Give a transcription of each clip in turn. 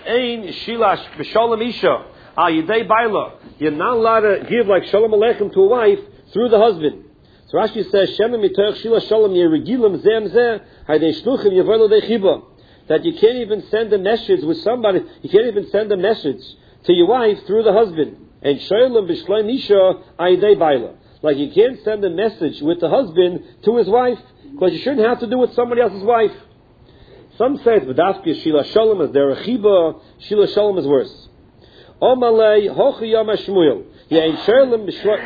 Ein shilash b'shalom isha al yidei baila. You're not allowed to give like shalom aleichem to a wife through the husband. So Rashi says, Shemem mitoch shilash shalom yeregilim zem zeh haydei shluchim yevolo dechiba. That you can't even send a message with somebody. You can't even send a message to your wife through the husband. And shalom b'shalom isha al yidei baila. Like you can't send a message with the husband to his wife because you shouldn't have to do it with somebody else's wife. Some say it's B'dafki Shila Shalom is there a chiba, Shila Shalom is worse. Omalei Hochi Yom HaShmuel Yein Shalom B'Shloim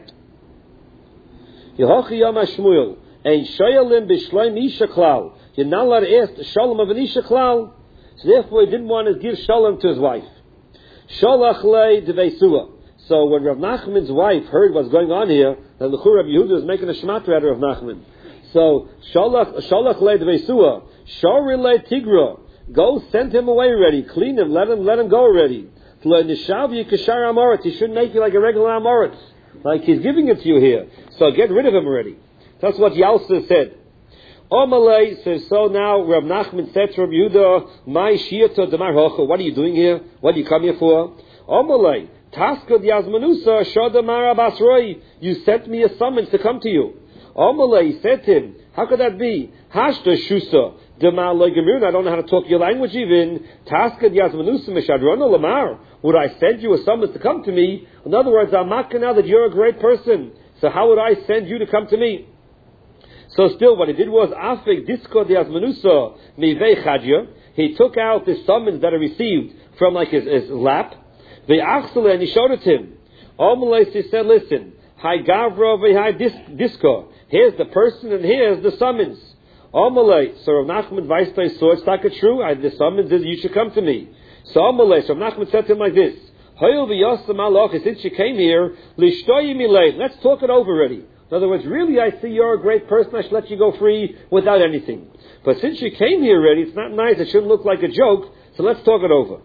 Yehochi Yom HaShmuel Ein Shalom B'Shloim Isha Klal. You're not allowed to ask the Shalom of an Isha Klal. So therefore he didn't want to give Shalom to his wife. Sholach Lei Devei. So when Rav Nachman's wife heard what's going on here, that L'chur Rabbi Yehuda was making a shmatra out of Rav Nachman. So Sholach Lei Devei Suah. Shorele Tigra, go send him away already. Clean him, let him go already. He shouldn't make you like a regular Amoritz. Like he's giving it to you here. So get rid of him already. That's what Yalsa said. Omalei says, so now Rav Nachman said to Rabbi Yehuda, my shiata demar hocha, what are you doing here? What do you come here for? Omalei, taska diazmanusa shodamar abasroi, you sent me a summons to come to you. Omalei said to him, how could that be? Hashta shusa. I don't know how to talk your language even. Would I send you a summons to come to me? In other words, I'm not now that you're a great person. So how would I send you to come to me? So still what he did was Afik Disko Diazmanusa Mivei Chadja. He took out the summons that he received from like his lap. The Achsele, and he showed it to him. He said, listen, Hi Gavra V'Hai Disko. Here's the person and here's the summons. Amalei, so Rav Nachman Weistai saw it's not true. The summons is you should come to me. So Amalei, so Rav Nachman said to him like this: since you came here, let's talk it over already. In other words, really, I see you're a great person. I should let you go free without anything. But since you came here already, it's not nice. It shouldn't look like a joke. So let's talk it over.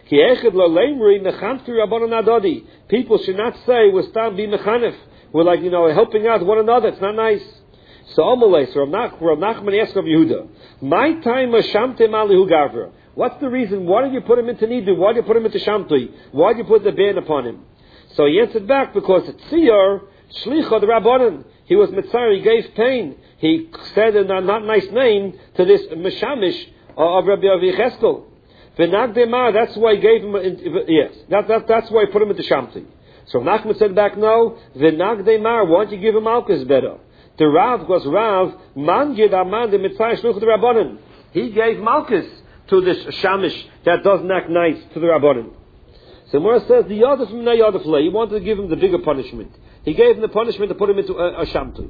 People should not say we're stam bi mechanef. We're like helping out one another. It's not nice. So Amalei, so Rav Nachman asked Rav Yehuda, my time Shamte Malihu Gavra. What's the reason? Why did you put him into Nidu? Why did you put him into Shamtui? Why did you put the ban upon him? So he answered back, because it's Tziyar, Shlicha, the Rabbanan. He was Mitzar, he gave pain. He said a not nice name to this Meshamish of Rabbi Yecheskel. V'nagdemar, that's why he gave him, yes, that's why he put him into Shamtui. So Nachman said back, no, V'nagdemar, why don't you give him Malchus better? The Rav was Rav, Mangid Aman the Mitzvah Shluch the Rabbanan. He gave Malchus to this Shamish that doesn't act nice to the Rabbanan. So Mora says, the Yadif from Yadif Le, he wanted to give him the bigger punishment. He gave him the punishment to put him into a Shamtu.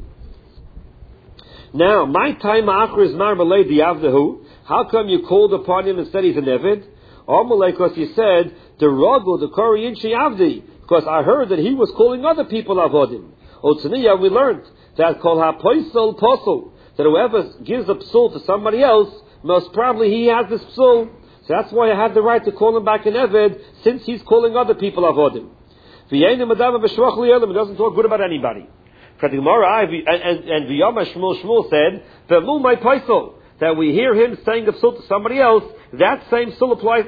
Now, my time Achar is Mar Malay Diavdahu. How come you called upon him and said he's an Evid? Amalei, because he said, the Ragul, the Korean Avdi, because I heard that he was calling other people Avodim. Otzaniya, we learned that kol ha-poisel posel, that whoever gives a psul to somebody else, most probably he has this psul. So that's why I have the right to call him back an Eved, since he's calling other people avodim. It doesn't talk good about anybody. And V'yama Shmuel said, V'mu my poisel, that we hear him saying a psul to somebody else, that same psul applies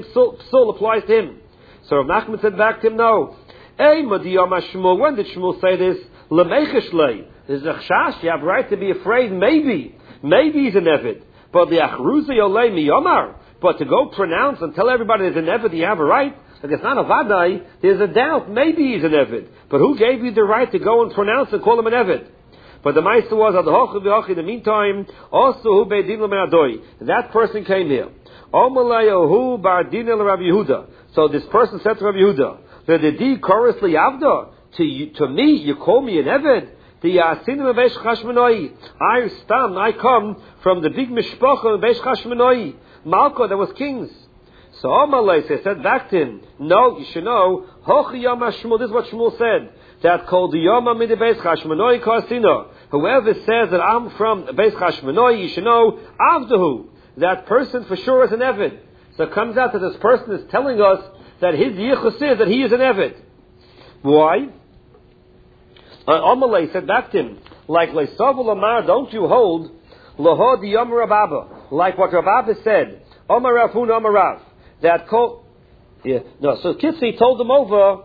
to him. So Rav Nachman said back to him, no. When did Shmuel say this? There's a chash, you have right to be afraid, maybe he's an Eved. But the Achruza Yolei Miyomar, but to go pronounce and tell everybody there's an Eved, you have a right? Like it's not a Vadai, there's a doubt, maybe he's an Eved. But who gave you the right to go and pronounce and call him an Eved? But the Meister was, in the meantime, also who Beidin L'Menadoi, that person came here. Omalayahu Bardin Rabbi Yehuda. So this person said to Rabbi Yehuda, the Di Chorus Liavda, to me, you call me an Eved? I come from the big mishpacha of Beish Chashmonai, Malka, there was kings. So Amalei said back to him, no, you should know, Hochi Yama Shmuel, this is what Shmuel said, that called the Yama mid Beish Chashmonai Kasina. Whoever says that I'm from Beish Chashmonai, you should know, Avdahu, that person for sure is an Eved. So it comes out that this person is telling us that his yichus is that he is an Eved. Why? Amalei said back to him, like Leisavu Lamar, don't you hold Lahod Yom Rababa, like what Rababa said, Omar Rafun Omar Rav, that Kol... Yeah, no, so Kitzi told them over...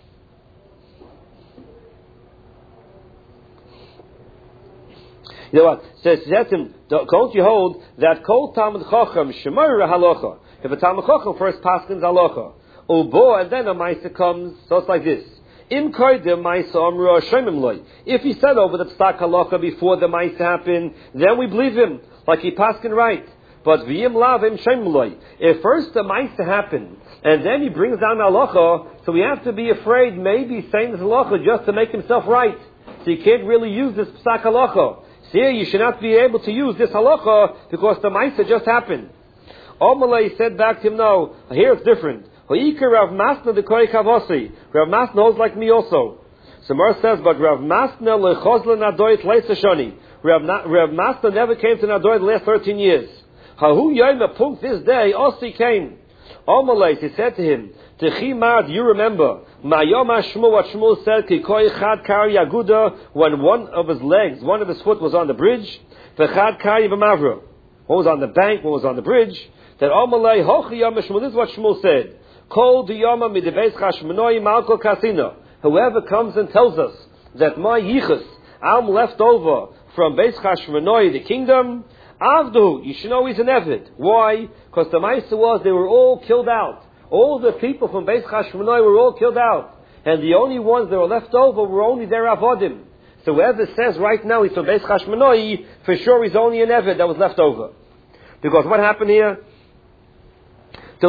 You know what? Says him, don't you hold that Kol Talmud Chacham Shemar Halacha? If a Talmud Chacham first paskins Halacha, Ubo, and then a Maisa comes, so it's like this. Im Koidim Maisa Amru Shemim Loi. If he said over the Psak Halacha before the Maisa happened, then we believe him, like he paskin right. But V'yim Lavim Shemim Loi. If first the Maisa happened, and then he brings down Halacha, so we have to be afraid maybe he's saying this Halacha just to make himself right. So you can't really use this Psak Halacha. Here you should not be able to use this halacha because the Maisa just happened. Omalei said back to him, no, here it's different. Rav Masna the Koi Kavosi. Rav Masna holds like me also. Samar says, but Rav Masna lechozla nadoit leisashoni. Rav Masna never came to Nadoit the last 13 years. Hahu yoyma punk this day, Osi came. Omalei, he said to him, Techi Mad, you remember, Mayoma Shmuel, what Shmuel said, Kikoi Chad Kari Yaguda, when one of his legs, one of his foot was on the bridge, Vechad Kari V'mavra. One was on the bank, one was on the bridge. That Omalei, Hochi Yom Shmuel, this is what Shmuel said, Kol Diyoma Midebeis Chashmonoi Malko Kasina. Whoever comes and tells us that my Yichus, I'm left over from Beis Chashmonoi, the kingdom, Avdu, you should know he's an Evid. Why? Because the Maisa was, they were all killed out. All the people from Beis Chashmonoi were all killed out. And the only ones that were left over were only their Avodim. So whoever says right now he's from Beis Chashmonoi, for sure he's only an Eved that was left over. Because what happened here? There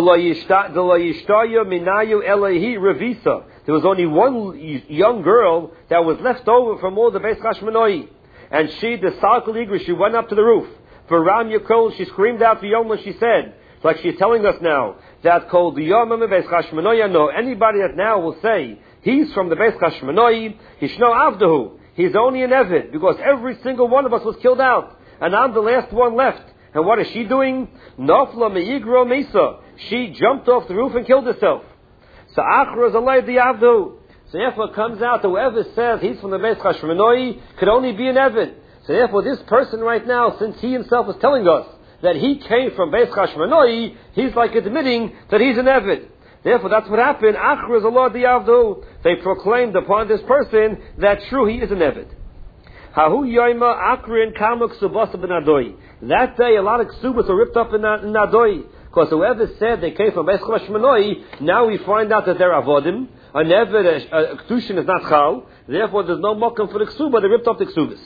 was only one young girl that was left over from all the Beis Chashmonoi. And she, the Salkal Igri, she went up to the roof. For Ram Yakol, she screamed out to Yom, she said, like she's telling us now, that Kol Diyomim Beis Chashmonoi, no, anybody that now will say, he's from the Beis Chashmonoi, Hishno Avdahu, he's only an Evid, because every single one of us was killed out, and I'm the last one left. And what is she doing? Nofla Meigro Mesa, she jumped off the roof and killed herself. So Achra is Alay Avdahu. So therefore it comes out that whoever says he's from the Beis Chashmonoi could only be an Evid. So therefore this person right now, since he himself is telling us that he came from Beis Chashmonoi, he's like admitting that he's an Evid. Therefore that's what happened. Achra is Allah Diavdu. They proclaimed upon this person that true he is an Evid. Hahu Yoima Akrin Kamuk Subasa ben Adoi. That day a lot of ksubas were ripped up in Adoi. Because whoever said they came from Beis Chashmonoi, now we find out that they're Avodim. An Evid, Ktushin is not Chal. Therefore there's no mokum for the ksuba. They ripped up the ksubas.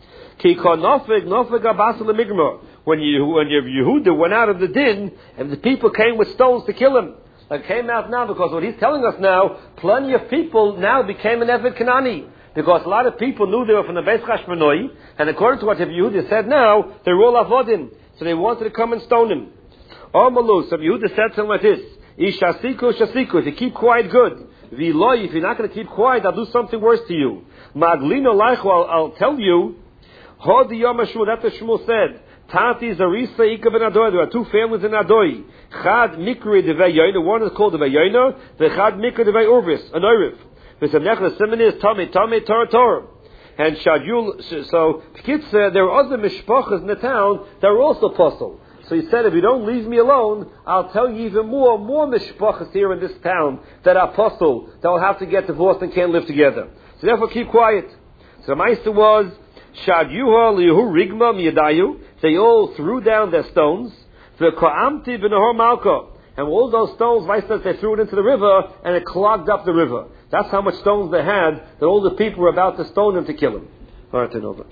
When Yehuda went out of the din, and the people came with stones to kill him. They came out now because what he's telling us now, plenty of people now became an Eved Kanani. Because a lot of people knew they were from the Beis Chashmonoi, and according to what Yehuda said now, they were all Avodim. So they wanted to come and stone him. So Yehuda said to him like this, Ishasiku, Shasiku, if you keep quiet, good. V'loi, if you're not going to keep quiet, I'll do something worse to you. Maglino Laichu, I'll tell you, Hodi Yom Shmuel, that's what Shmuel said. Tati Zarisa Ika ben Adoi. There are two families in Adoi. Chad Mikri Devei Yoina. One is called Devei Yoina. The Chad Mikri Devei Urvis, an Urif. V'samnech l'simen is Tami Torah. And Shadul. So there were other mishpachas in the town that were also apostle. So he said, if you don't leave me alone, I'll tell you even more mishpachas here in this town that are apostle that will have to get divorced and can't live together. So therefore, keep quiet. So the Meister was. Shadyuha lihu rigma miyadayu. They all threw down their stones. The ko'amti b'nahor malka. And all those stones, Vice says, they threw it into the river, and it clogged up the river. That's how much stones they had, that all the people were about to stone him to kill him. All right, turn over.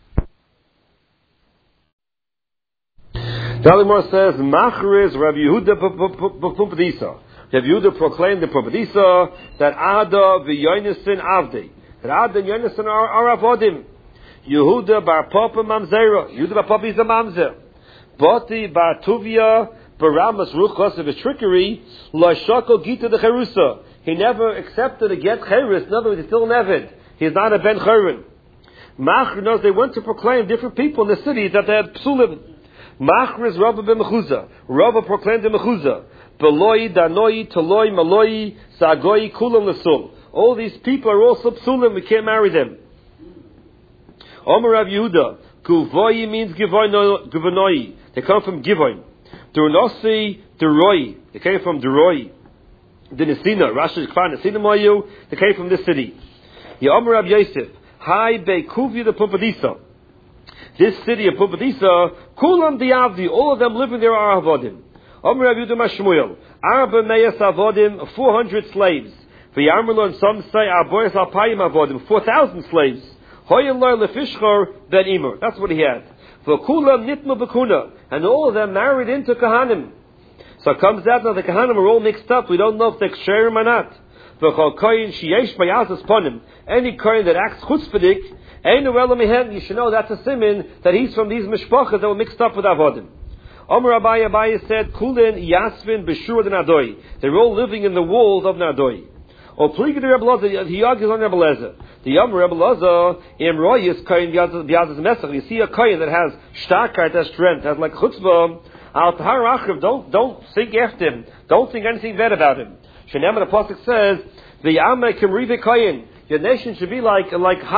Dalimor says, Machriz Rabbi Yehuda Pumpadisa. Rabbi Yehuda proclaimed the Pumpadisa that Ada v'Yonasin Avdi. That Ada and Yonasin are Avodim. Yehuda bar Papa Mamzera. Yehuda bar Papa is a Mamzer. Bati bar Tuvia Baramas Ruchos of his trickery. La Shako Gita the Cherusa. He never accepted a get Cheris. In other words, he's still an Evid. He's not a Ben Cherin. Machri knows they went to proclaim different people in the city that they had Psulim. Machri is Rabba ben Mechuzah. Rabba proclaimed in Mechuzah. Beloi, Danoi, Taloi, Maloi, Sagoi, Kulam Lasul. All these people are also Psulim. We can't marry them. Omer Rav Yehuda, Guvoi means Givonoi. They come from Givoin. Durnosi Deroi. They came from Deroi. The Nesina, Rashi Kfar Nesina Moyu. They came from this city. Yom Rab Yosef. Hai Beikuvia the Pumpadisa. This city of Pumpadisa, Kulam Diavdi, all of them living there are Avodim. Omer Rav Yehuda Mashmuel, Arba Meyas Avodim, 400 slaves. V'yarmelo, and some say Arbois Alpayim Avodim, 4,000 slaves. Hoyelor Lefishchor Ben Imer. That's what he had. V'kulam Nitma Bekuna, and all of them married into Kahanim. So it comes out that the Kahanim are all mixed up. We don't know if they're Ksherim or not. V'chol Koyin Sheyesh Bayazas Ponim, any Koyin that acts chutzpahdik, you should know that's a siman that he's from these mishpachas that were mixed up with Avodim. Omer Abaye said, Kulin Yasvin Beshur the Nadoi. They're all living in the walls of Nadoi. Or Pligid Rebbe Lazar, he argues on Rebbe Lazar. The Yom Rebbe Lazar, Imroyis Koyin Biazas Mesach. You see a Koyin that has starkheit, has strength, has like chutzpah. Al Tahar Achiv, don't think after him. Don't think anything bad about him. Shenem the Pasuk says, the Yama Kimrive Koyin. Your nation should be like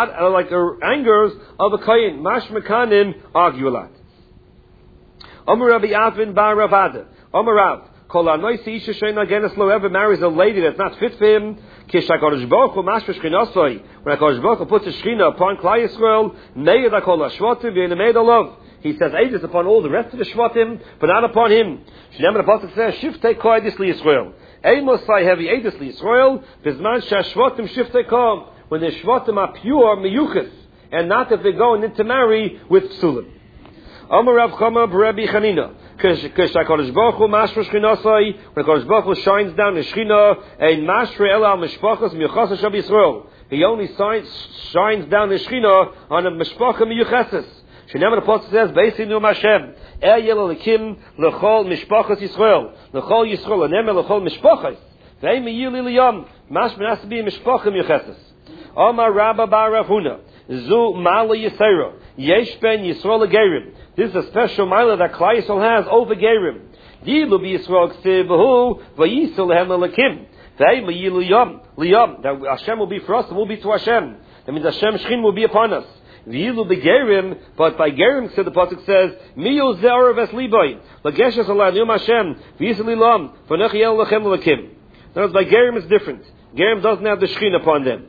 angers of a kohen. Mash mekanim argue a lot. Omer Rabbi Avin bar Ravada. Omer Rav. Kol anoisi isha sheina genes lo ever marries a lady that's not fit for him. Kish HaKadosh Baruch Hu mash v'shchinosoi. When HaKadosh Baruch Hu puts a shchina upon Klal Yisrael, meid HaKol HaShvatim v'yinemeid Olav. He says ages upon all the rest of the Shvatim, but not upon him. Shneim the Pasuk says, Shiftei koedis li Yisrael. Eimosai heavy edus li Yisrael, bizman shashvatim shiftei kom. When the Shvatim are pure, miyuchas, and not if they're going in to marry with psulim. Amar Rav Chama b'Rebbi Chanina. HaKadosh Baruch Hu mashra shchinasai, when HaKadosh Baruch Hu shines down the shchina, ein mashra ela al mishpachas miyuchas shab Yisrael. He only shines down the shchina on a mishpacha miyuchases. Shenem the Pasuk says, Beisei Num Hashem, Yel Elikim lechol mishpachas Yisrael, lechol Yisrael, anem lechol mishpachas. Ve'im yil liyam, mash menas be mishpacha miyuchases. Omar Rabba bar Rav Huna, Zu Mala Yisera, Yesh Ben Yisrael Gerim. This is a special mila that Klal Yisrael has over Gerim. Dilu bi Yisrael Ksiv Behu, Vayisel Lehem Elikim. Ve'im yil liyam, that Hashem will be for us, and will be to Hashem. That means Hashem Shchin will be upon us. V'ilu begerim, but by gerim, so the pasuk says, Miyu ze'arav es liboy, lageshes Allah, Yom Hashem, v'yisel lilam, v'nech yel lachem l'kim. In other words, by gerim it's different. Gerim doesn't have the shchin upon them.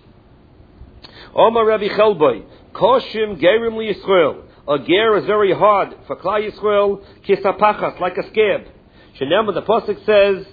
Omar Rabbi Chelboy, Koshim gerim li Yisrael. A ger is very hard for Klal Yisrael, kisapachas, like a scab. Shenem, the pasuk says,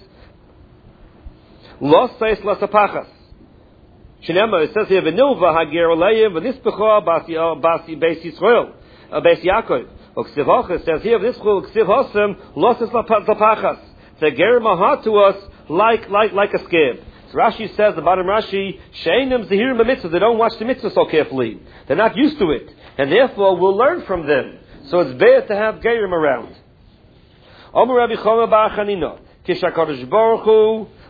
Los seis lasapachas. Shenema, it says here, V'nilva ha'ger olayim, v'nispecha basi beis Yisrael, beis Yaakov. Uksiv Hocha says here, V'nispecha uksiv hosem, losses lapachas. The gerim are hard to us, like a scab. So Rashi says, the bottom Rashi, Sheinim zehirim b'mitzvah, they don't watch the mitzvah so carefully. They're not used to it. And therefore, we'll learn from them. So it's better to have gerim around. Omer Rabbi Chama bar Chanina, Kish HaKadosh Baruch Hu,